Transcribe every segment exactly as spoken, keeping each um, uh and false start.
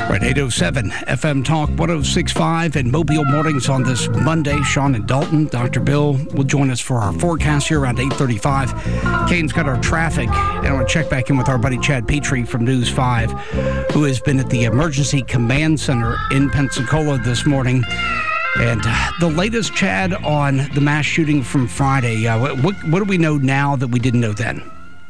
Right, eight oh seven F M Talk one oh six point five and Mobile Mornings on this Monday. Sean and Dalton, Doctor Bill will join us for our forecast here around eight thirty-five. Kane's got our traffic, and I want to check back in with our buddy Chad Petrie from News five, who has been at the Emergency Command Center in Pensacola this morning. And uh, the latest, Chad, on the mass shooting from Friday. Uh, what, what do we know now that we didn't know then?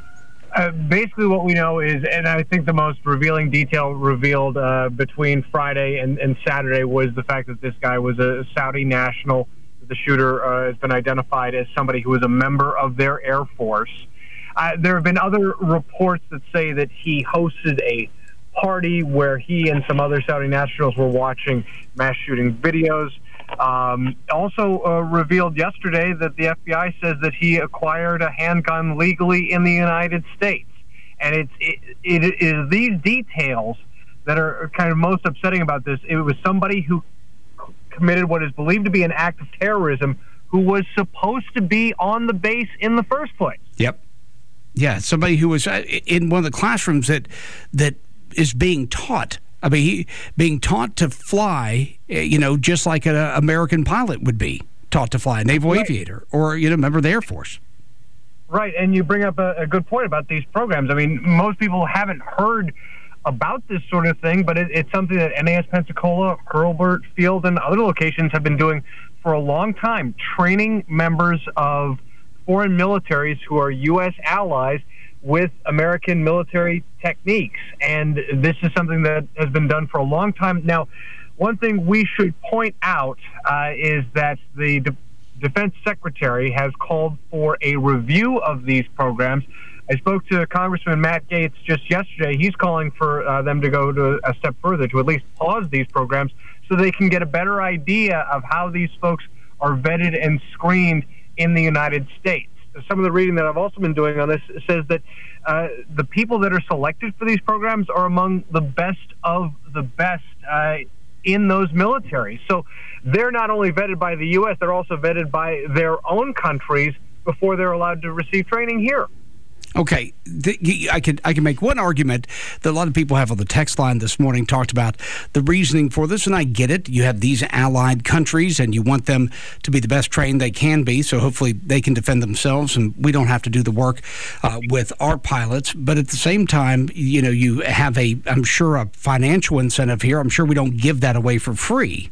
Uh, basically what we know is, and I think the most revealing detail revealed uh, between Friday and, and Saturday was the fact that this guy was a Saudi national. The shooter uh, has been identified as somebody who was a member of their Air Force. Uh, there have been other reports that say that he hosted a party where he and some other Saudi nationals were watching mass shooting videos. Um, also uh, revealed yesterday that the F B I says that he acquired a handgun legally in the United States. And it's, it, it is these details that are kind of most upsetting about this. It was somebody who c- committed what is believed to be an act of terrorism who was supposed to be on the base in the first place. Yep. Yeah, somebody who was in one of the classrooms that that is being taught. I mean, he, being taught to fly, you know, just like an American pilot would be taught to fly, a naval right. aviator or, you know, member of the Air Force. Right, and you bring up a, a good point about these programs. I mean, most people haven't heard about this sort of thing, but it, it's something that N A S Pensacola, Hurlburt Field, and other locations have been doing for a long time, training members of foreign militaries who are U S allies with American military techniques. And this is something that has been done for a long time. Now, one thing we should point out uh, is that the De- Defense Secretary has called for a review of these programs. I spoke to Congressman Matt Gaetz just yesterday. He's calling for uh, them to go to a step further, to at least pause these programs so they can get a better idea of how these folks are vetted and screened in the United States. Some of the reading that I've also been doing on this says that uh, the people that are selected for these programs are among the best of the best uh, in those militaries. So they're not only vetted by the U S, they're also vetted by their own countries before they're allowed to receive training here. Okay, the, I can I can make one argument that a lot of people have on the text line this morning, talked about the reasoning for this, and I get it. You have these allied countries, and you want them to be the best trained they can be, so hopefully they can defend themselves, and we don't have to do the work uh, with our pilots. But at the same time, you know, you have a, I'm sure, a financial incentive here. I'm sure we don't give that away for free.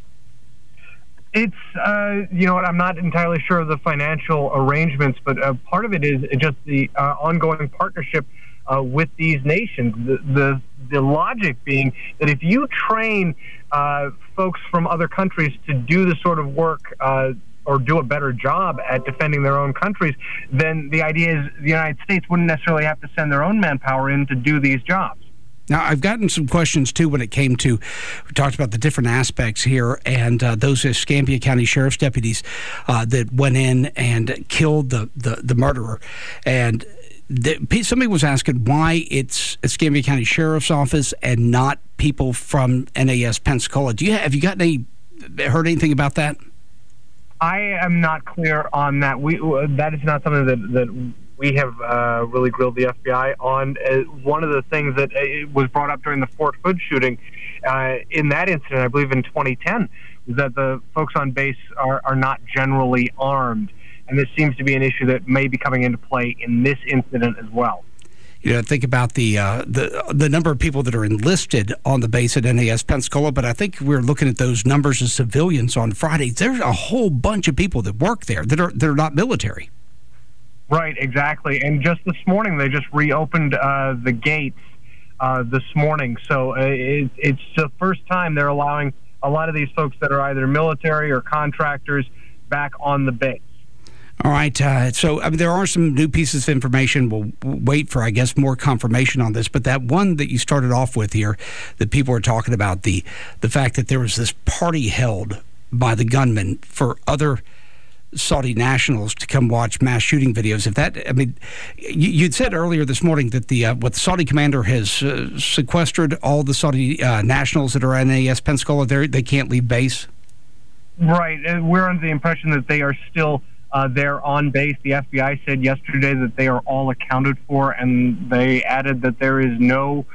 It's, uh, you know what, I'm not entirely sure of the financial arrangements, but uh, part of it is just the uh, ongoing partnership uh, with these nations. The, the the logic being that if you train uh, folks from other countries to do the sort of work uh, or do a better job at defending their own countries, then the idea is the United States wouldn't necessarily have to send their own manpower in to do these jobs. Now, I've gotten some questions, too, when it came to, we talked about the different aspects here, and uh, those Escambia County Sheriff's deputies uh, that went in and killed the, the, the murderer. And the, somebody was asking why it's Escambia County Sheriff's Office and not people from N A S Pensacola. Do you have you gotten any, heard anything about that? I am not clear on that. We that is not something that, that we have uh, really grilled the F B I on. Uh, one of the things that uh, was brought up during the Fort Hood shooting uh, in that incident, I believe in twenty ten, was that the folks on base are, are not generally armed. And this seems to be an issue that may be coming into play in this incident as well. You know, think about the uh, the the number of people that are enlisted on the base at N A S Pensacola, but I think we're looking at those numbers of civilians on Friday. There's a whole bunch of people that work there that are that are not military. Right, exactly. And just this morning, they just reopened uh, the gates uh, this morning. So uh, it, it's the first time they're allowing a lot of these folks that are either military or contractors back on the base. All right. Uh, so I mean, there are some new pieces of information. We'll wait for, I guess, more confirmation on this. But that one that you started off with here, that people are talking about, the the fact that there was this party held by the gunman for other Saudi nationals to come watch mass shooting videos. If that, I mean, you, you'd said earlier this morning that the uh, what the Saudi commander has uh, sequestered all the Saudi uh, nationals that are N A S Pensacola. They they can't leave base. Right. We're under the impression that they are still uh, there on base. The F B I said yesterday that they are all accounted for, and they added that there is no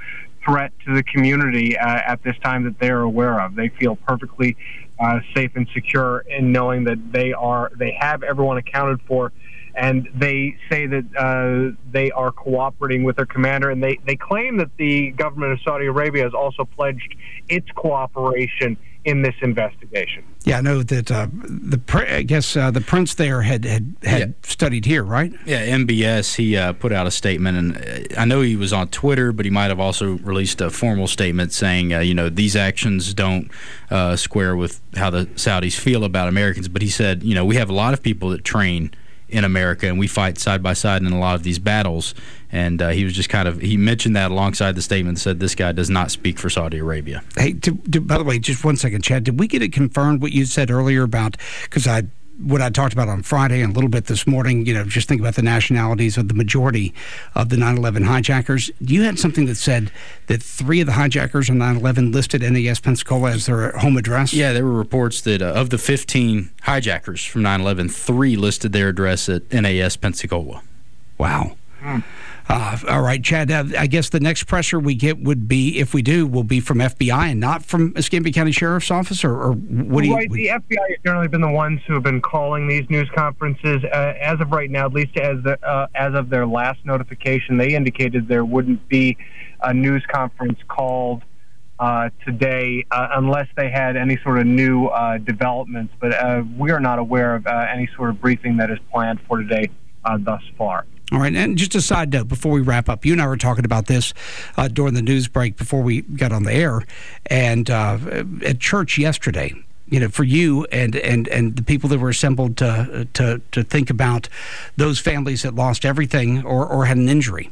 threat to the community uh, at this time that they are aware of. They feel perfectly uh, safe and secure in knowing that they are they have everyone accounted for, and they say that uh, they are cooperating with their commander, and they, they claim that the government of Saudi Arabia has also pledged its cooperation in this investigation. Yeah, I know that uh, the I guess uh, the prince there had had, had yeah. studied here, right? Yeah, M B S, he uh, put out a statement, and I know he was on Twitter, but he might have also released a formal statement saying, uh, you know, these actions don't uh, square with how the Saudis feel about Americans. But he said, you know, we have a lot of people that train in America, and we fight side by side in a lot of these battles. And uh, he was just kind of, he mentioned that alongside the statement and said this guy does not speak for Saudi Arabia. Hey, to, to, by the way, just one second, Chad, did we get it confirmed what you said earlier about, because I, what I talked about on Friday and a little bit this morning, you know, just think about the nationalities of the majority of the nine eleven hijackers. You had something that said that three of the hijackers on nine eleven listed N A S Pensacola as their home address? Yeah, there were reports that uh, of the fifteen hijackers from nine eleven, three listed their address at N A S Pensacola. Wow. Hmm. Uh, all right, Chad, uh, I guess the next pressure we get would be, if we do, will be from F B I and not from Escambia County Sheriff's Office, or, or what do you... Right, the F B I has generally been the ones who have been calling these news conferences. Uh, as of right now, at least as the, uh, as of their last notification, they indicated there wouldn't be a news conference called uh, today uh, unless they had any sort of new uh, developments. But uh, we are not aware of uh, any sort of briefing that is planned for today uh, thus far. All right, and just a side note before we wrap up, you and I were talking about this uh, during the news break before we got on the air, and uh, at church yesterday, you know, for you and, and, and the people that were assembled to, to, to think about those families that lost everything or, or had an injury.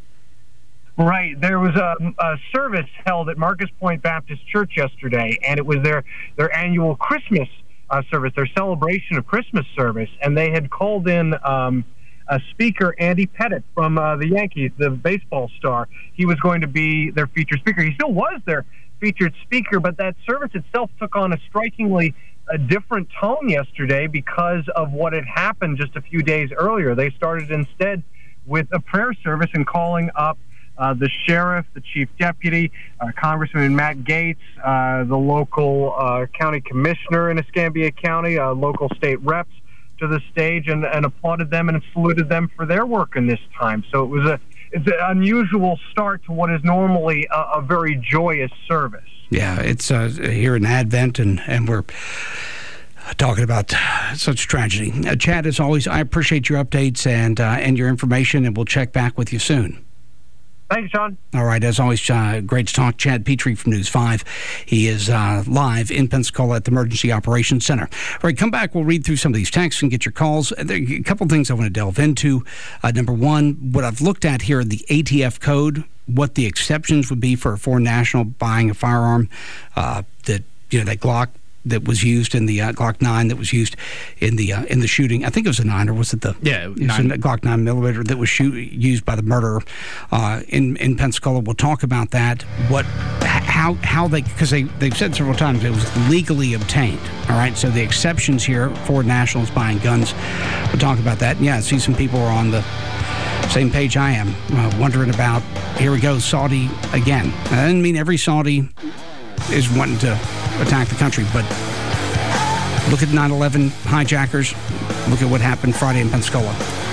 Right. There was a, a service held at Marcus Point Baptist Church yesterday, and it was their, their annual Christmas uh, service, their celebration of Christmas service, and they had called in... Um, Uh, speaker Andy Pettitte from uh, the Yankees, the baseball star. He was going to be their featured speaker. He still was their featured speaker, but that service itself took on a strikingly uh, different tone yesterday because of what had happened just a few days earlier. They started instead with a prayer service and calling up uh, the sheriff, the chief deputy, uh, Congressman Matt Gaetz, uh, the local uh, county commissioner in Escambia County, uh, local state reps, to the stage and, and applauded them and saluted them for their work in this time. So it was a it's an unusual start to what is normally a, a very joyous service. Yeah, it's uh, here in Advent, and, and we're talking about such tragedy. Uh, Chad, as always, I appreciate your updates and uh, and your information, and we'll check back with you soon. Thanks, Sean. All right, as always, uh, great to talk. Chad Petrie from News five. He is uh, live in Pensacola at the Emergency Operations Center. All right, come back. We'll read through some of these texts and get your calls. There are a couple of things I want to delve into. Uh, number one, what I've looked at here, the A T F code, what the exceptions would be for a foreign national buying a firearm, uh, that, you know, that Glock that was used in the uh, Glock nine that was used in the uh, in the shooting. I think it was a nine, or was it the yeah it was a Glock nine millimeter that was shoot, used by the murderer uh, in in Pensacola. We'll talk about that. What how how they because they they've said several times it was legally obtained. All right, so the exceptions here for nationals buying guns. We'll talk about that. And yeah, I see some people are on the same page I am, uh, wondering about. Here we go, Saudi again. I didn't mean every Saudi is wanting to attack the country, but look at nine eleven hijackers. Look at what happened Friday in Pensacola.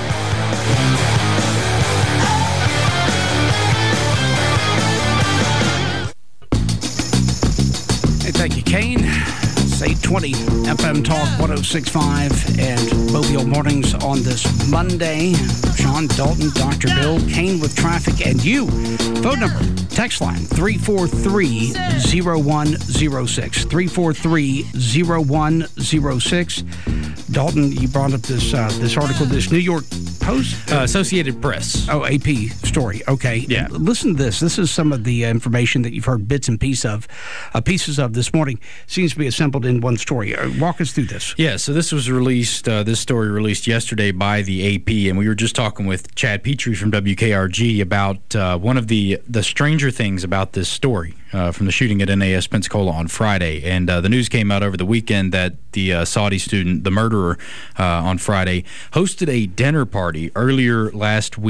Hey, thank you, Kane. It's eight twenty F M Talk one oh six point five and Mobile Mornings on this Monday. Sean Dalton, Doctor Bill, Kane with traffic, and you. Phone number, text line, three four three, oh one oh six. three four three, oh one oh six. Dalton, you brought up this uh, this article, this New York Post? Uh, Associated Press. Oh, A P story. Okay. Yeah. Listen to this. This is some of the information that you've heard bits and pieces of, uh, pieces of this morning. Seems to be assembled in one story. Uh, walk us through this. Yeah, so this was released, uh, this story released yesterday by the A P, and we were just talking with Chad Petrie from W K R G about uh, one of the, the stranger things about this story. Uh, from the shooting at N A S Pensacola on Friday. And uh, the news came out over the weekend that the uh, Saudi student, the murderer, uh, on Friday, hosted a dinner party earlier last week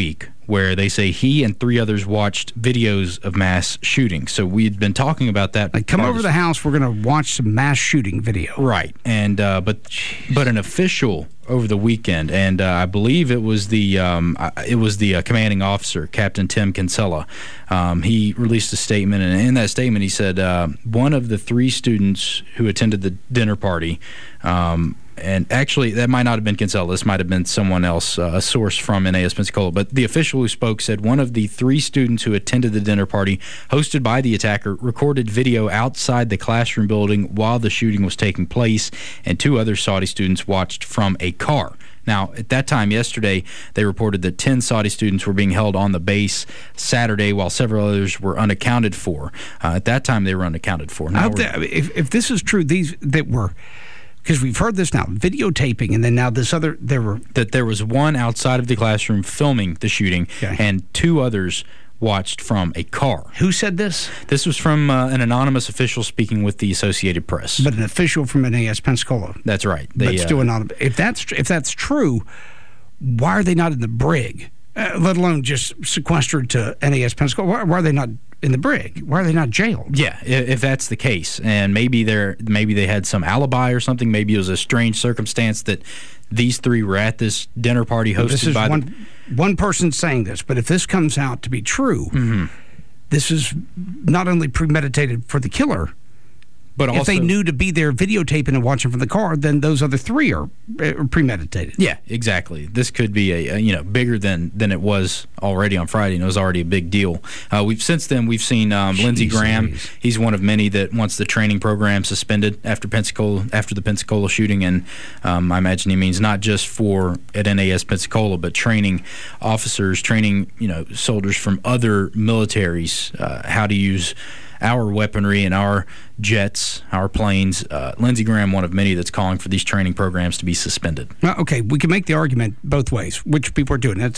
where they say he and three others watched videos of mass shootings. So we'd been talking about that. Like, come over to the house, we're going to watch some mass shooting video. Right. And uh, but Jeez. but an official over the weekend, and uh, I believe it was the um, it was the uh, commanding officer, Captain Tim Kinsella. Um, he released a statement, and in that statement he said uh, one of the three students who attended the dinner party, um, and actually that might not have been Kinsella, this might have been someone else, uh, a source from N A S Pensacola, but the official who spoke said one of the three students who attended the dinner party hosted by the attacker recorded video outside the classroom building while the shooting was taking place, and two other Saudi students watched from a car. Now, at that time yesterday, they reported that ten Saudi students were being held on the base Saturday, while several others were unaccounted for. Uh, at that time, they were unaccounted for. Now I hope that, if, if this is true, these that were, because we've heard this now, videotaping, and then now this other, there were... That there was one outside of the classroom filming the shooting, okay. and two others watched from a car. Who said this? This was from uh, an anonymous official speaking with the Associated Press. But an official from N A S Pensacola. That's right. They, but still uh, anonymous. If that's, if that's true, why are they not in the brig, uh, let alone just sequestered to N A S Pensacola? Why, why are they not in the brig? Why are they not jailed? Yeah, if, if that's the case. And maybe they're maybe they had some alibi or something. Maybe it was a strange circumstance that these three were at this dinner party hosted this is by one, the... one person saying this, but if this comes out to be true, mm-hmm. this is not only premeditated for the killer, but also, if they knew to be there videotaping and watching from the car, then those other three are, are premeditated. Yeah, exactly. This could be a, a you know bigger than than it was already on Friday, and it was already a big deal. Uh, we've since then we've seen um, Lindsey Graham. Geez. He's one of many that wants the training program suspended after Pensacola after the Pensacola shooting, and um, I imagine he means not just for at N A S Pensacola, but training officers, training you know soldiers from other militaries uh, how to use our weaponry and our jets, our planes. Uh, Lindsey Graham, one of many that's calling for these training programs to be suspended. Well, okay, we can make the argument both ways, which people are doing. That's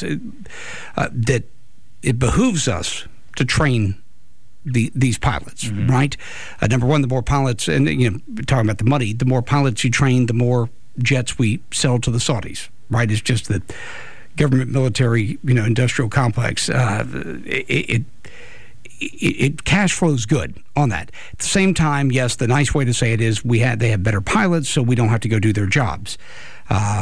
uh, that it behooves us to train the, these pilots, mm-hmm. right? Uh, number one, the more pilots, and you know, talking about the money, the more pilots you train, the more jets we sell to the Saudis, right? It's just the government, military, you know, industrial complex. Uh, it, it It, it cash flows good on that. At the same time, yes, the nice way to say it is we had they have better pilots, so we don't have to go do their jobs. Uh,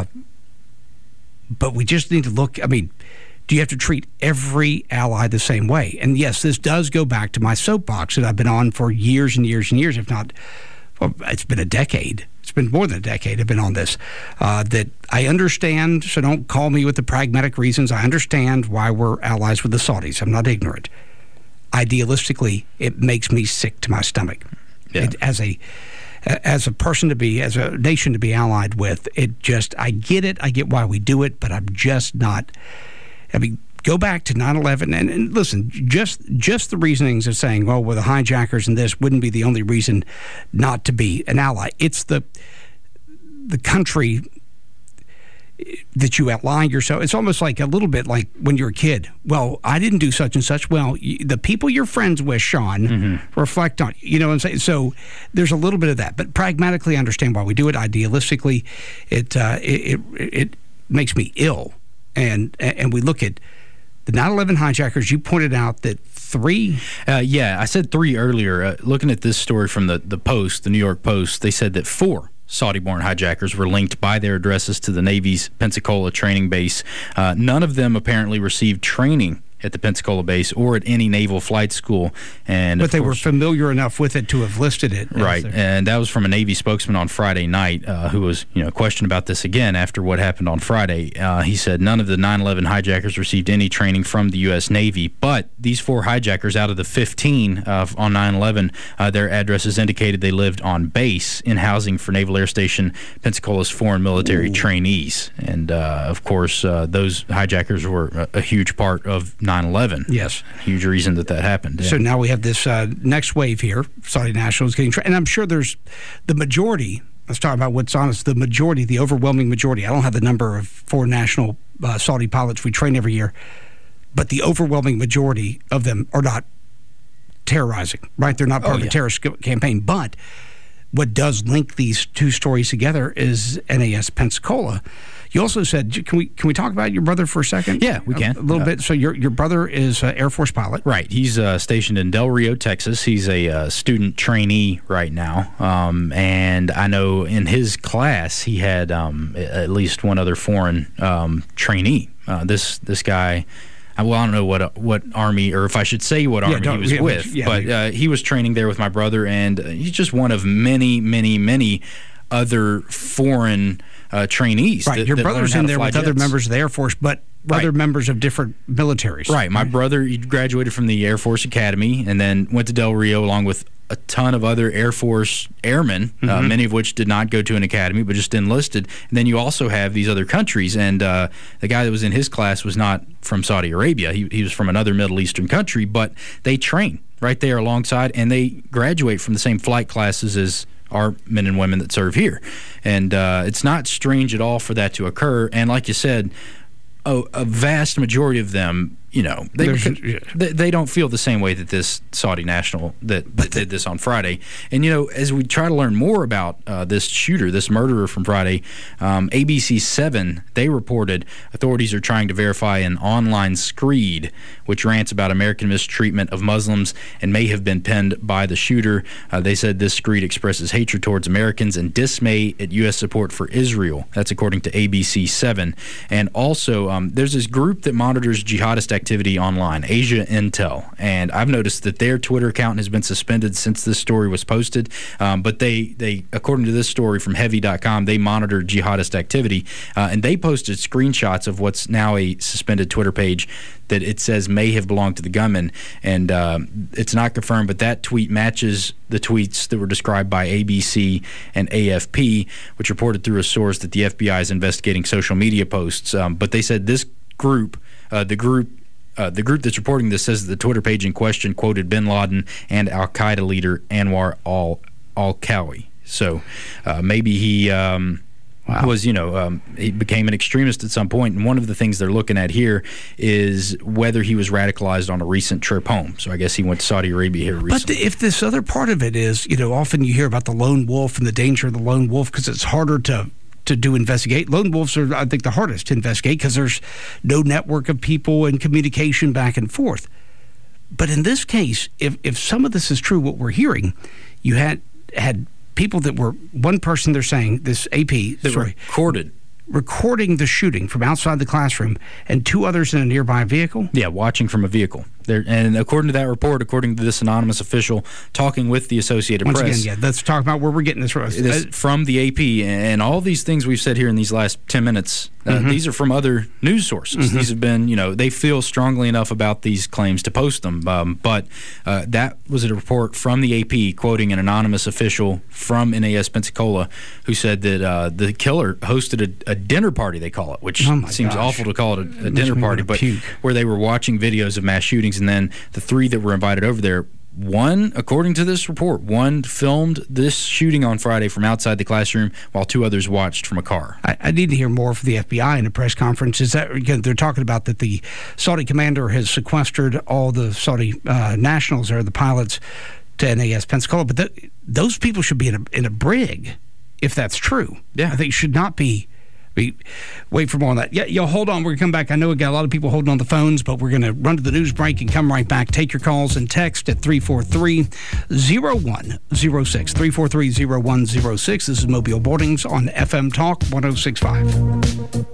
but we just need to look. I mean, do you have to treat every ally the same way? And yes, this does go back to my soapbox that I've been on for years and years and years, if not, well, it's been a decade. It's been more than a decade I've been on this. Uh, that I understand, so don't call me with the pragmatic reasons. I understand why we're allies with the Saudis. I'm not ignorant. Idealistically, it makes me sick to my stomach. Yeah. It, as a as a person to be, as a nation to be allied with, it just, I get it, I get why we do it, but I'm just not, I mean, go back to nine eleven, and, and listen, just just the reasonings of saying, well, well, the hijackers and this wouldn't be the only reason not to be an ally. It's the the country that you outline yourself. It's almost like a little bit like when you're a kid. Well, I didn't do such and such. Well, you, the people you're friends with, Sean, mm-hmm. reflect on you. You know what I'm saying? So there's a little bit of that. But pragmatically, I understand why we do it. Idealistically, it uh, it, it it makes me ill. And and we look at the nine eleven hijackers. You pointed out that three. Uh, yeah, I said three earlier. Uh, looking at this story from the the Post, the New York Post, they said that four Saudi-born hijackers were linked by their addresses to the Navy's Pensacola training base. Uh, none of them apparently received training at the Pensacola base or at any naval flight school. And but they course, were familiar enough with it to have listed it. Right, and that was from a Navy spokesman on Friday night uh, who was, you know, questioned about this again after what happened on Friday. Uh, he said none of the nine eleven hijackers received any training from the U S Navy, but these four hijackers out of the fifteen uh, on nine eleven, uh, their addresses indicated they lived on base in housing for Naval Air Station Pensacola's foreign military Ooh. trainees. And, uh, of course, uh, those hijackers were a, a huge part of nine eleven. Yes. Huge reason that that happened. Yeah. So now we have this uh, next wave here. Saudi nationals getting trained. And I'm sure there's the majority, let's talk about what's honest, the majority, the overwhelming majority. I don't have the number of foreign national uh, Saudi pilots we train every year, but the overwhelming majority of them are not terrorizing, right? They're not part oh, of yeah. a terrorist campaign. But what does link these two stories together is N A S Pensacola. You also said, can we can we talk about your brother for a second? Yeah, we can. A, a little uh, bit. So your your brother is an Air Force pilot. Right. He's uh, stationed in Del Rio, Texas. He's a uh, student trainee right now. Um, and I know in his class he had um, at least one other foreign um, trainee. Uh, this this guy... Well, I don't know what what army, or if I should say what army yeah, he was yeah, with, yeah, but uh, he was training there with my brother, and he's just one of many, many, many other foreign uh, trainees. Right, that, your that brother's in there with jets. other members of the Air Force, but right. other members of different militaries. Right, my brother he graduated from the Air Force Academy and then went to Del Rio along with a ton of other Air Force airmen, mm-hmm. uh, many of which did not go to an academy but just enlisted. And then you also have these other countries, and uh, the guy that was in his class was not from Saudi Arabia. He, he was from another Middle Eastern country, but they train right there alongside, and they graduate from the same flight classes as our men and women that serve here. And uh, it's not strange at all for that to occur. And like you said, a, a vast majority of them, you know, they, yeah. they they don't feel the same way that this Saudi national that, that did this on Friday. And, you know, as we try to learn more about uh, this shooter, this murderer from Friday, um, A B C seven, they reported authorities are trying to verify an online screed which rants about American mistreatment of Muslims and may have been penned by the shooter. Uh, they said this screed expresses hatred towards Americans and dismay at U S support for Israel. That's according to A B C seven. And also, um, there's this group that monitors jihadist activity activity online, Asia Intel, and I've noticed that their Twitter account has been suspended since this story was posted, um, but they, they, according to this story from Heavy dot com, they monitor jihadist activity, uh, and they posted screenshots of what's now a suspended Twitter page that it says may have belonged to the gunman, and uh, it's not confirmed, but that tweet matches the tweets that were described by A B C and A F P, which reported through a source that the F B I is investigating social media posts, um, but they said this group, uh, the group Uh, the group that's reporting this says that the Twitter page in question quoted bin Laden and al-Qaeda leader Anwar al al-Kawi. So uh, maybe he um, wow. was, you know, um, he became an extremist at some point. And one of the things they're looking at here is whether he was radicalized on a recent trip home. So I guess he went to Saudi Arabia here recently. But the, if this other part of it is, you know, often you hear about the lone wolf and the danger of the lone wolf because it's harder to to do investigate. Lone wolves are, I think, the hardest to investigate because there's no network of people and communication back and forth. But in this case, if if some of this is true, what we're hearing, you had had people that were, one person they're saying, this A P, that sorry, recorded. recording the shooting from outside the classroom and two others in a nearby vehicle? Yeah, watching from a vehicle. There, and according to that report, according to this anonymous official talking with the Associated Once Press. again, yeah, let's talk about where we're getting this from. This, from the A P, and all these things we've said here in these last ten minutes, uh, mm-hmm. these are from other news sources. Mm-hmm. These have been, you know, they feel strongly enough about these claims to post them. Um, but uh, that was a report from the A P quoting an anonymous official from N A S Pensacola who said that uh, the killer hosted a, a dinner party, they call it, which oh seems gosh. awful to call it a, a dinner party, but puke. where they were watching videos of mass shootings, and then the three that were invited over there, one, according to this report, one filmed this shooting on Friday from outside the classroom while two others watched from a car. I, I need to hear more from the F B I in a press conference. Is that, again, they're talking about that the Saudi commander has sequestered all the Saudi uh, nationals or the pilots to N A S Pensacola, but th- those people should be in a, in a brig if that's true. Yeah. I think should not be. We wait for more on that. Yeah, yo, hold on. We're going to come back. I know we got a lot of people holding on the phones, but we're going to run to the news break and come right back. Take your calls and text at three four three, zero one zero six. three four three, zero one zero six. This is Mobile Mornings on F M Talk one oh six point five.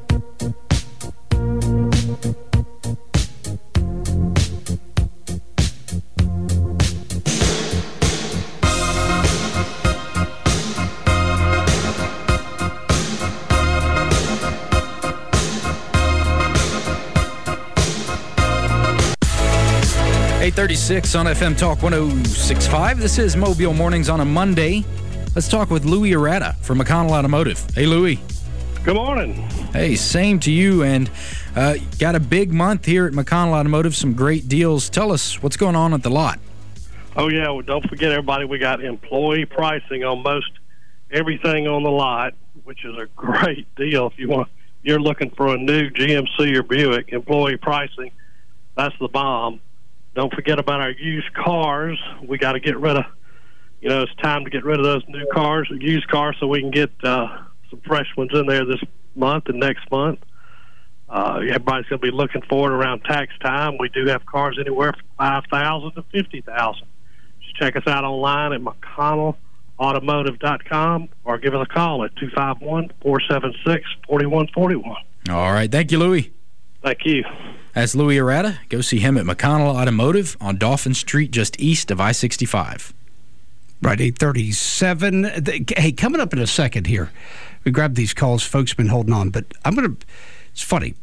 eight thirty-six on F M Talk one oh six point five. This is Mobile Mornings on a Monday. Let's talk with Louis Arata from McConnell Automotive. Hey, Louis. Good morning. Hey, same to you. And uh, got a big month here at McConnell Automotive, some great deals. Tell us what's going on at the lot. Oh, yeah. Well, don't forget, everybody, we got employee pricing on most everything on the lot, which is a great deal. If you want, you're looking for a new G M C or Buick, employee pricing, that's the bomb. Don't forget about our used cars. We got to get rid of you know, it's time to get rid of those new cars, used cars, so we can get uh, some fresh ones in there this month and next month. Uh, everybody's going to be looking forward around tax time. We do have cars anywhere from five thousand dollars to fifty thousand dollars. Just check us out online at McConnell Automotive dot com or give us a call at two five one, four seven six, four one four one. All right. Thank you, Louis. Thank you. That's Louis Arata. Go see him at McConnell Automotive on Dauphin Street, just east of I sixty-five. Right, eight thirty-seven. Hey, coming up in a second here, we grabbed these calls. Folks have been holding on, but I'm going to, it's funny.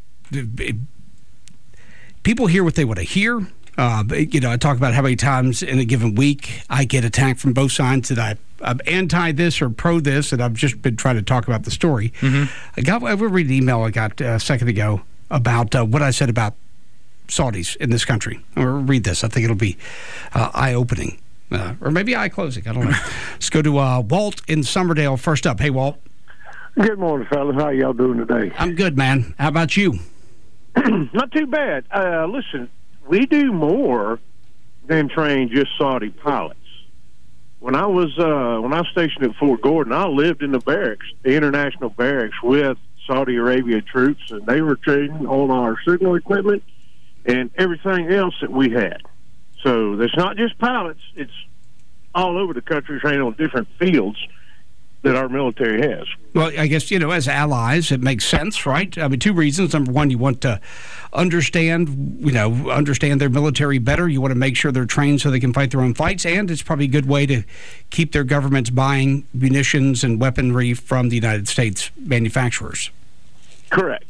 People hear what they want to hear. Uh, you know, I talk about how many times in a given week I get attacked from both sides that I, I'm anti this or pro this, and I've just been trying to talk about the story. Mm-hmm. I got, I will read an email I got a second ago about uh, what I said about Saudis in this country. Or read this. I think it'll be uh, eye-opening. Uh, or maybe eye-closing. I don't know. Let's go to uh, Walt in Summerdale first up. Hey, Walt. Good morning, fellas. How y'all doing today? I'm good, man. How about you? Not too bad. Uh, listen, we do more than train just Saudi pilots. When I was uh, when I was stationed at Fort Gordon, I lived in the barracks, the international barracks, with Saudi Arabia troops, and they were training on our signal equipment and everything else that we had. So it's not just pilots; it's all over the country training on different fields that our military has. Well, I guess, you know, as allies, it makes sense, right? I mean, two reasons. Number one, you want to understand, you know, understand their military better. You want to make sure they're trained so they can fight their own fights. And it's probably a good way to keep their governments buying munitions and weaponry from the United States manufacturers. Correct.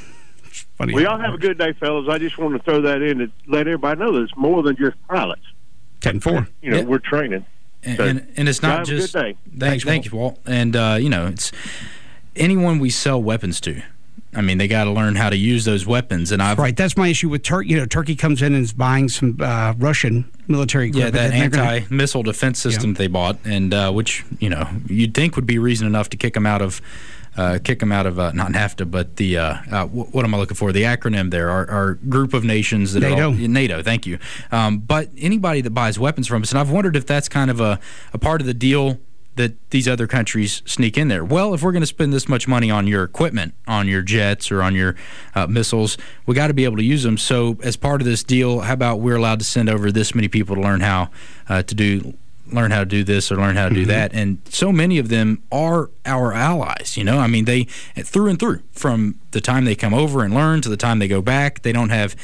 Funny. We all have a good day, fellas. I just want to throw that in to let everybody know that it's more than just pilots. ten four. You know, yeah. we're training. And, so, and, and it's not have just. A good day. Thank, Thanks, thank you, Walt. And, uh, you know, it's anyone we sell weapons to. I mean, they got to learn how to use those weapons. And I've Right. That's my issue with Turkey. You know, Turkey comes in and is buying some uh, Russian military yeah, equipment. that and they're gonna- anti-missile defense system Yeah. they bought, and uh, which, you know, you'd think would be reason enough to kick them out of. Uh, kick them out of uh, not NAFTA, but the uh, uh, what am I looking for? The acronym there, our, our group of nations that NATO. are all, NATO. Thank you. Um, but anybody that buys weapons from us, and I've wondered if that's kind of a, a part of the deal that these other countries sneak in there. Well, if we're going to spend this much money on your equipment, on your jets or on your uh, missiles, we got to be able to use them. So as part of this deal, how about we're allowed to send over this many people to learn how uh, to do. learn how to do this or learn how to do mm-hmm. that. And so many of them are our allies, you know? I mean, they, through and through, from the time they come over and learn to the time they go back, they don't have,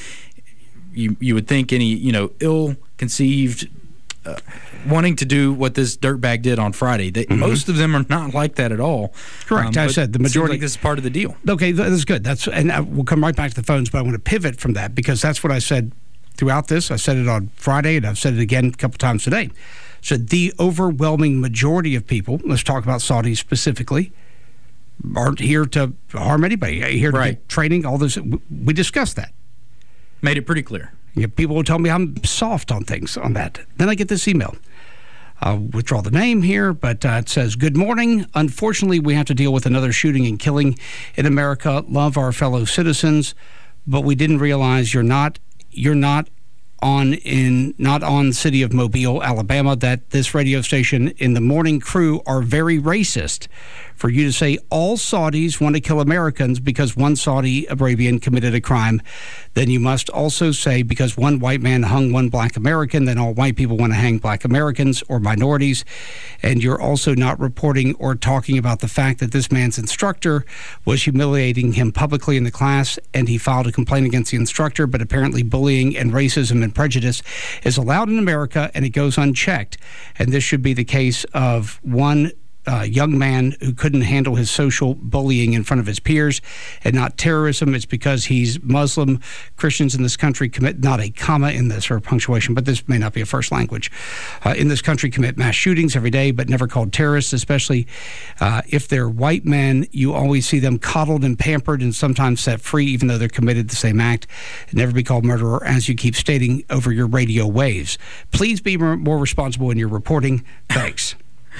you you would think, any, you know, ill-conceived uh, wanting to do what this dirtbag did on Friday. They, mm-hmm. Most of them are not like that at all. Correct. Um, I said the majority. Like this is part of the deal. Okay, that's good. That's and I, we'll come right back to the phones, but I want to pivot from that because that's what I said throughout this. I said it on Friday, and I've said it again a couple times today. So the overwhelming majority of people, let's talk about Saudis specifically, aren't here to harm anybody. Here to right. get training, all this. We discussed that. Made it pretty clear. You know, people will tell me I'm soft on things on that. Then I get this email. I'll withdraw the name here, but uh, it says, "Good morning. Unfortunately, we have to deal with another shooting and killing in America. Love our fellow citizens, but we didn't realize you're not you're not on in not on city of Mobile, Alabama, that this radio station in the morning crew are very racist. For you to say all Saudis want to kill Americans because one Saudi Arabian committed a crime, then you must also say because one white man hung one black American, then all white people want to hang black Americans or minorities. And you're also not reporting or talking about the fact that this man's instructor was humiliating him publicly in the class, and he filed a complaint against the instructor, but apparently bullying and racism and prejudice is allowed in America, and it goes unchecked. And this should be the case of one Uh, young man who couldn't handle his social bullying in front of his peers, and not terrorism. It's because he's Muslim. Christians in this country commit, not a comma in this or punctuation, but this may not be a first language, uh, in this country commit mass shootings every day, but never called terrorists, especially uh, if they're white men. You always see them coddled and pampered and sometimes set free, even though they're committed the same act. Never be called murderer, as you keep stating over your radio waves. Please be more responsible in your reporting. Thanks."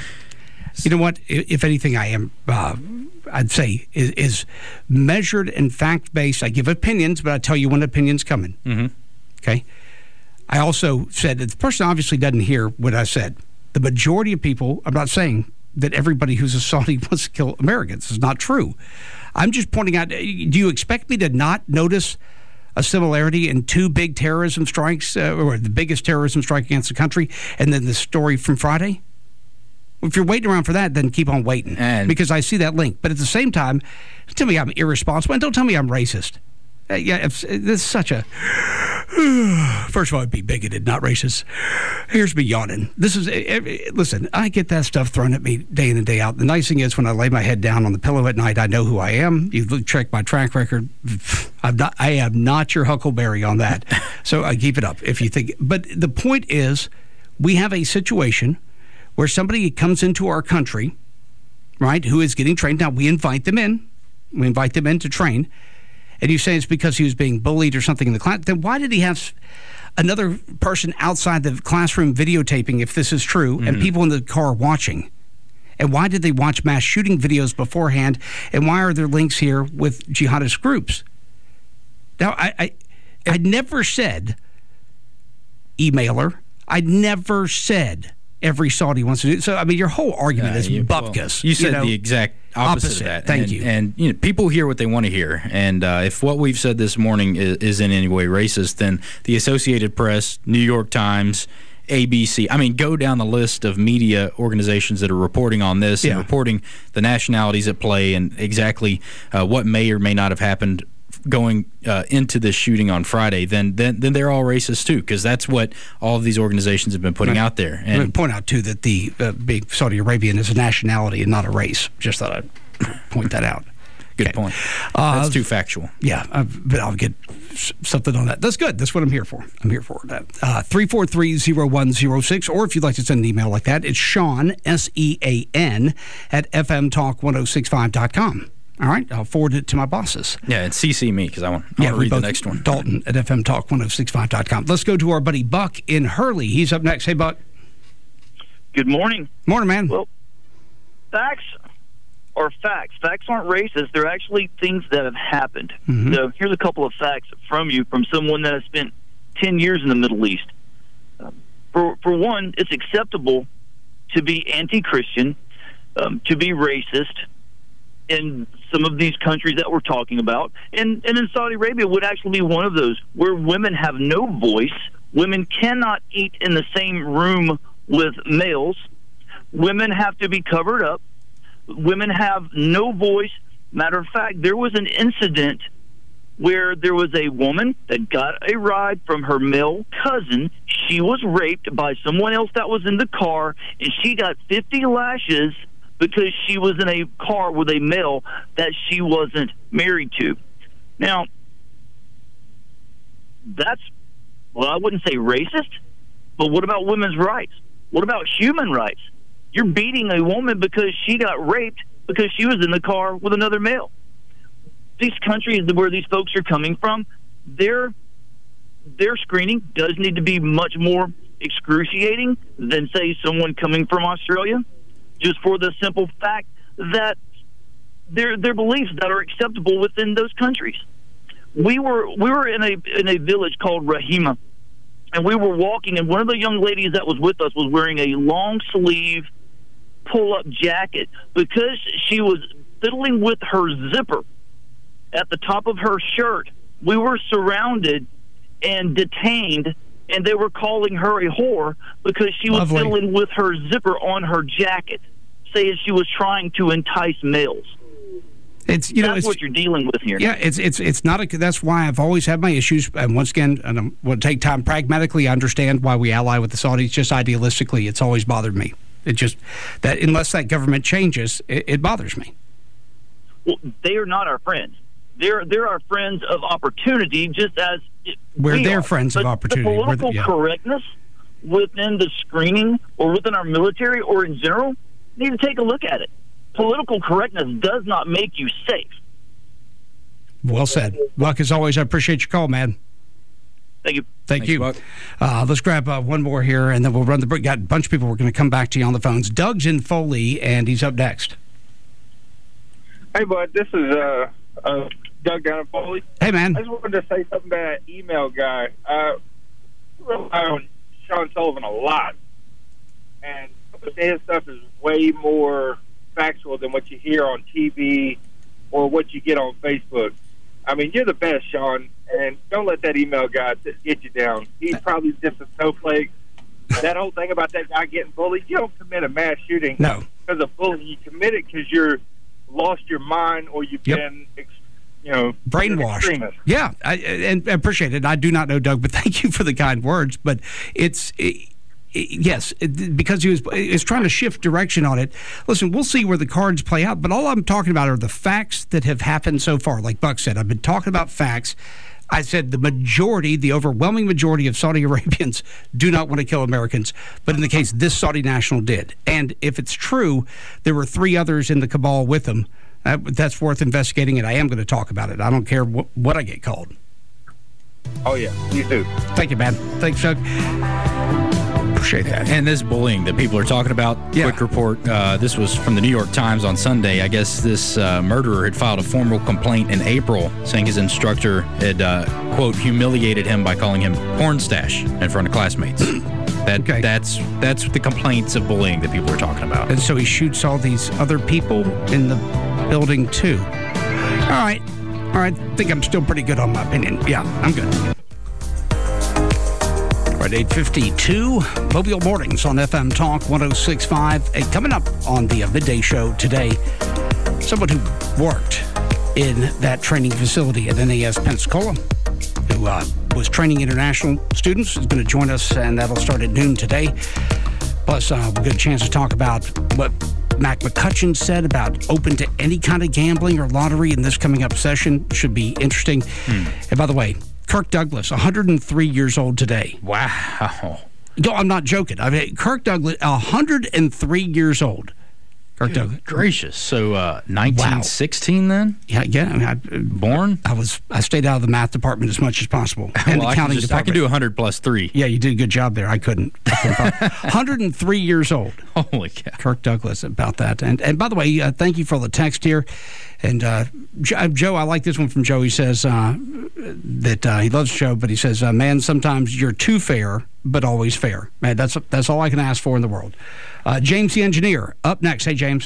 You know what? If anything, I am, uh, I'd say, is, is measured and fact-based. I give opinions, but I tell you when opinions come in. Mm-hmm. Okay? I also said that the person obviously doesn't hear what I said. The majority of people, I'm not saying that everybody who's a Saudi wants to kill Americans. It's not true. I'm just pointing out, do you expect me to not notice a similarity in two big terrorism strikes, uh, or the biggest terrorism strike against the country, and then the story from Friday? If you're waiting around for that, then keep on waiting, and because I see that link. But at the same time, tell me I'm irresponsible, and don't tell me I'm racist. Uh, yeah, it's, it's such a... First of all, I'd be bigoted, not racist. Here's me yawning. This is... Uh, listen, I get that stuff thrown at me day in and day out. The nice thing is when I lay my head down on the pillow at night, I know who I am. You check my track record. I'm not, I am not your Huckleberry on that. So I keep it up if you think... But the point is, we have a situation where somebody comes into our country, right, who is getting trained. Now, we invite them in. We invite them in to train. And you say it's because he was being bullied or something in the class. Then why did he have another person outside the classroom videotaping, if this is true, mm-hmm. and people in the car watching? And why did they watch mass shooting videos beforehand? And why are there links here with jihadist groups? Now, I, I, I never said emailer. I never said... every Saudi wants to do it. So, I mean, your whole argument uh, is you, bupkis. Well, you said you know? the exact opposite, opposite of that. Thank and, you. And, you know, people hear what they want to hear. And uh, if what we've said this morning is, is in any way racist, then the Associated Press, New York Times, A B C, I mean, go down the list of media organizations that are reporting on this yeah. and reporting the nationalities at play and exactly uh, what may or may not have happened going uh, into this shooting on Friday, then then then they're all racist too, because that's what all of these organizations have been putting right. out there. And I would point out too that the uh, big Saudi Arabian is a nationality and not a race. Just thought I'd point that out. Good okay. point. Uh, that's too factual. Yeah, uh, but I'll get something on that. That's good. That's what I'm here for. I'm here for that. Uh, three four three, zero one zero six, or if you'd like to send an email like that, it's Sean, S E A N, at f m talk ten sixty-five dot com. All right, I'll forward it to my bosses. Yeah, and C C me because I want, I yeah, want to read both, the next one. Dalton at f m talk ten sixty-five dot com. Let's go to our buddy Buck in Hurley. He's up next. Hey, Buck. Good morning. Morning, man. Well, facts are facts. Facts aren't racist. They're actually things that have happened. Mm-hmm. So here's a couple of facts from you, from someone that has spent ten years in the Middle East. Um, for, for one, it's acceptable to be anti-Christian, um, to be racist, in some of these countries that we're talking about. And, and in Saudi Arabia would actually be one of those where women have no voice. Women cannot eat in the same room with males. Women have to be covered up. Women have no voice. Matter of fact, there was an incident where there was a woman that got a ride from her male cousin. She was raped by someone else that was in the car, and she got fifty lashes because she was in a car with a male that she wasn't married to. Now, that's, well, I wouldn't say racist, but what about women's rights? What about human rights? You're beating a woman because she got raped because she was in the car with another male. These countries where these folks are coming from, their their screening does need to be much more excruciating than, say, someone coming from Australia, just for the simple fact that their their beliefs that are acceptable within those countries. We were we were in a in a village called Rahima, and we were walking, and one of the young ladies that was with us was wearing a long sleeve pull up jacket because she was fiddling with her zipper at the top of her shirt. We were surrounded and detained, and they were calling her a whore because she was Lovely. fiddling with her zipper on her jacket, saying she was trying to entice males. It's you know that's it's, what you're dealing with here. Yeah, it's it's it's not a. That's why I've always had my issues. And once again, and I want to take time. Pragmatically, I understand why we ally with the Saudis. Just idealistically, it's always bothered me. It just that unless that government changes, it, it bothers me. Well, they are not our friends. They're they're our friends of opportunity, just as we're we their are. friends but of opportunity. The political the, yeah. correctness within the screening or within our military or in general, you need to take a look at it. Political correctness does not make you safe. Well said. Buck, as always, I appreciate your call, man. Thank you. Thank Thanks, you. Buck. Uh, let's grab uh, one more here, and then we'll run the break. Got a bunch of people. We're going to come back to you on the phones. Doug's in Foley, and he's up next. Hey, bud. This is uh, uh, Doug down in Foley. Hey, man. I just wanted to say something to that email guy. Uh, I rely on Sean Sullivan a lot. And but his stuff is way more factual than what you hear on T V or what you get on Facebook. I mean, you're the best, Sean, and don't let that email guy get you down. He's probably just a snowflake. That whole thing about that guy getting bullied, you don't commit a mass shooting no. because of bullying. You commit it because you're lost your mind or you've yep. been, you know, brainwashed. Yeah, I, and I appreciate it. I do not know Doug, but thank you for the kind words. But it's... It, Yes, because he was, he was trying to shift direction on it. Listen, we'll see where the cards play out, but all I'm talking about are the facts that have happened so far. Like Buck said, I've been talking about facts. I said the majority, the overwhelming majority of Saudi Arabians do not want to kill Americans, but in the case, this Saudi national did. And if it's true, there were three others in the cabal with him. Uh, that's worth investigating, and I am going to talk about it. I don't care wh- what I get called. Oh, yeah, you do. Thank you, man. Thanks, Doug. Appreciate that. And this bullying that people are talking about, yeah. quick report, uh, this was from the New York Times on Sunday. I guess this uh, murderer had filed a formal complaint in April saying his instructor had, uh, quote, humiliated him by calling him porn stash in front of classmates. That okay. That's that's the complaints of bullying that people are talking about. And so he shoots all these other people in the building, too. All right. All right. I think I'm still pretty good on my opinion. Yeah, I'm good. Right, eight fifty-two, Mobile Mornings on F M Talk one oh six point five. Hey, coming up on the uh, midday show today, someone who worked in that training facility at N A S Pensacola, who uh, was training international students, is going to join us, and that'll start at noon today. Plus, uh, we'll get a chance to talk about what Mac McCutcheon said about open to any kind of gambling or lottery in this coming up session. Should be interesting. Hmm. And by the way, Kirk Douglas, one hundred three years old today. Wow. No, I'm not joking. I mean, Kirk Douglas, one hundred three years old. Kirk Douglas. Gracious. So uh, nineteen sixteen wow. then? Yeah, yeah. I mean, I, Born? I was. I stayed out of the math department as much as possible. And well, the I, counting can just, department. I can do one hundred plus three. Yeah, you did a good job there. I couldn't. I couldn't one hundred three years old. Holy cow. Kirk Douglas about that. And and by the way, uh, thank you for all the text here. And uh, Joe, I like this one from Joe. He says uh, that uh, he loves the show, but he says, uh, man, sometimes you're too fair, but always fair. Man, that's that's all I can ask for in the world. Uh, James the engineer, up next. Hey, James.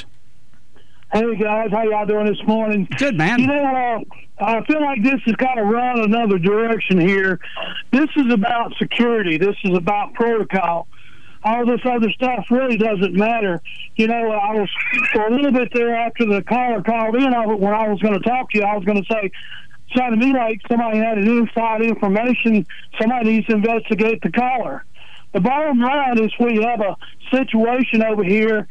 Hey, guys. How y'all doing this morning? Good, man. You know, uh, I feel like this has kind of run another direction here. This is about security. This is about protocol. All this other stuff really doesn't matter. You know, I was for a little bit there after the caller called in. I, when I was going to talk to you, I was going to say, sounded to me like somebody had an inside information. Somebody needs to investigate the caller. The bottom line is we have a situation over here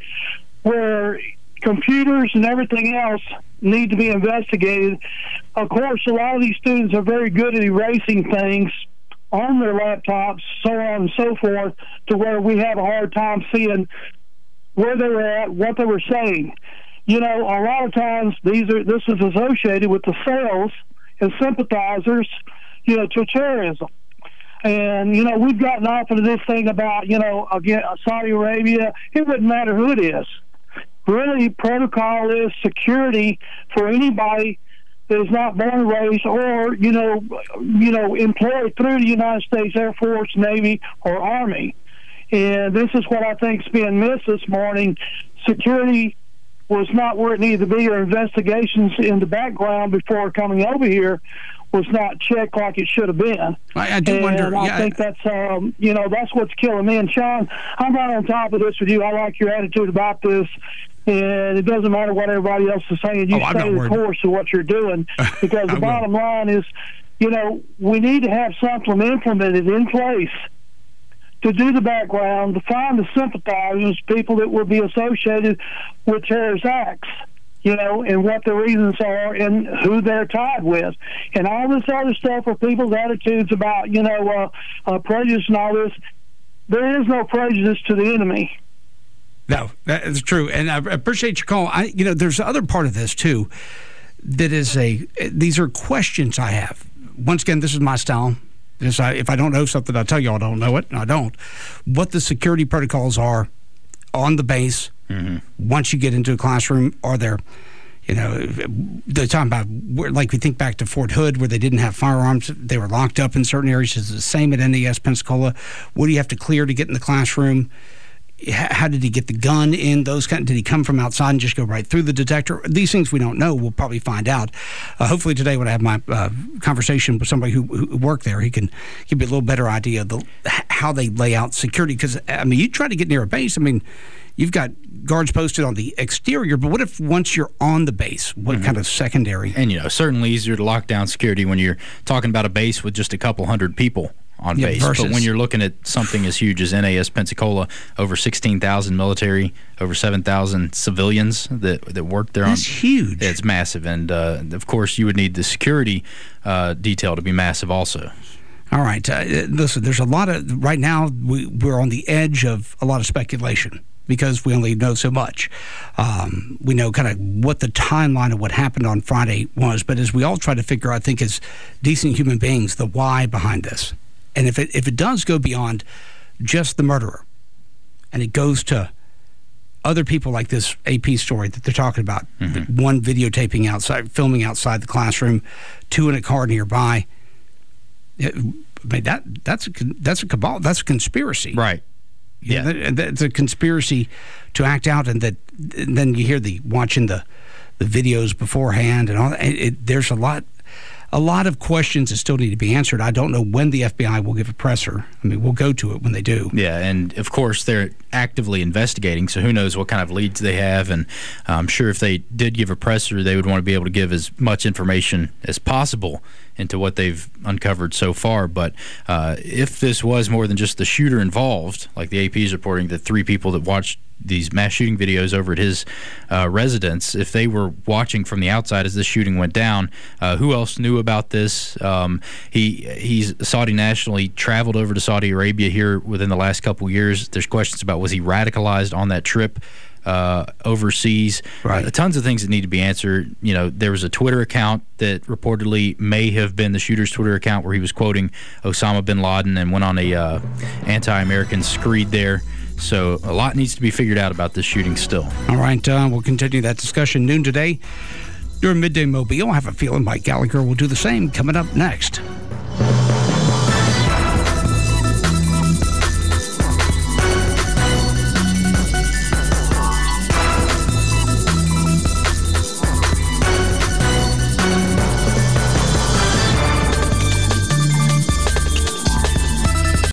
where computers and everything else need to be investigated. Of course, a lot of these students are very good at erasing things on their laptops, so on and so forth, to where we have a hard time seeing where they were at, what they were saying. You know, a lot of times these are this is associated with the sales and sympathizers, you know, to terrorism. And, you know, we've gotten off into this thing about, you know, again, Saudi Arabia. It wouldn't matter who it is. Really, protocol is security for anybody that is not born and raised or, you know, you know, employed through the United States Air Force, Navy, or Army. And this is what I think is being missed this morning. Security was not where it needed to be, or investigations in the background before coming over here was not checked like it should have been. I, I do and wonder. I yeah, think that's, um, you know, that's what's killing me. And, Sean, I'm right on top of this with you. I like your attitude about this. And it doesn't matter what everybody else is saying. You oh, stay the course of what you're doing, because the bottom line is, you know, we need to have something implemented in place to do the background, to find the sympathizers, people that will be associated with terrorist acts, you know, and what the reasons are and who they're tied with. And all this other stuff for people's attitudes about, you know, uh, uh, prejudice and all this. There is no prejudice to the enemy. No, that is true, and I appreciate your call. I, you know, there's the other part of this too. That is a. These are questions I have. Once again, this is my style. This, I, if I don't know something, I tell you I don't know it, and I don't. What the security protocols are on the base. Mm-hmm. Once you get into a classroom, are there? You know, they're talking about where, like we think back to Fort Hood, where they didn't have firearms, they were locked up in certain areas. It's the same at N A S Pensacola. What do you have to clear to get in the classroom? how did he get the gun in? Those kind. Did he come from outside and just go right through the detector? These things we don't know. We'll probably find out. Uh, hopefully today, when I have my uh, conversation with somebody who, who worked there, he can give me a little better idea of the, how they lay out security. Because I mean, you try to get near a base. I mean, you've got guards posted on the exterior, but what if once you're on the base, what mm-hmm. kind of secondary? And you know, certainly easier to lock down security when you're talking about a base with just a couple hundred people on yeah, base. Versus. But when you're looking at something as huge as N A S Pensacola, over sixteen thousand military, over seven thousand civilians that that work there. That's on, huge. It's massive. And, uh, of course, you would need the security uh, detail to be massive also. All right. Uh, listen, there's a lot of – right now we, we're on the edge of a lot of speculation because we only know so much. Um, we know kind of what the timeline of what happened on Friday was. But as we all try to figure out, I think as decent human beings, the why behind this. And if it if it does go beyond just the murderer, and it goes to other people like this A P story that they're talking about, mm-hmm. one videotaping outside, filming outside the classroom, two in a car nearby, it, I mean, that that's a that's a cabal, that's a conspiracy, right? Yeah, that, that's a conspiracy to act out, and that and then you hear the watching the the videos beforehand and all that. It, it, there's a lot. A lot of questions that still need to be answered. I don't know when the F B I will give a presser. I mean, we'll go to it when they do. Yeah, and of course they're actively investigating, so who knows what kind of leads they have. And I'm sure if they did give a presser, they would want to be able to give as much information as possible into what they've uncovered so far. But uh, if this was more than just the shooter involved, like the A P is reporting, the three people that watched these mass shooting videos over at his uh, residence, if they were watching from the outside as this shooting went down, uh, who else knew about this? Um, he he's a Saudi national. He traveled over to Saudi Arabia here within the last couple years. There's questions about was he radicalized on that trip uh, overseas? Right. Uh, tons of things that need to be answered. You know, there was a Twitter account that reportedly may have been the shooter's Twitter account where he was quoting Osama bin Laden and went on a uh, anti-American screed there. So a lot needs to be figured out about this shooting still. All right, uh, we'll continue that discussion noon today during Midday Mobile. I have a feeling Mike Gallagher will do the same coming up next.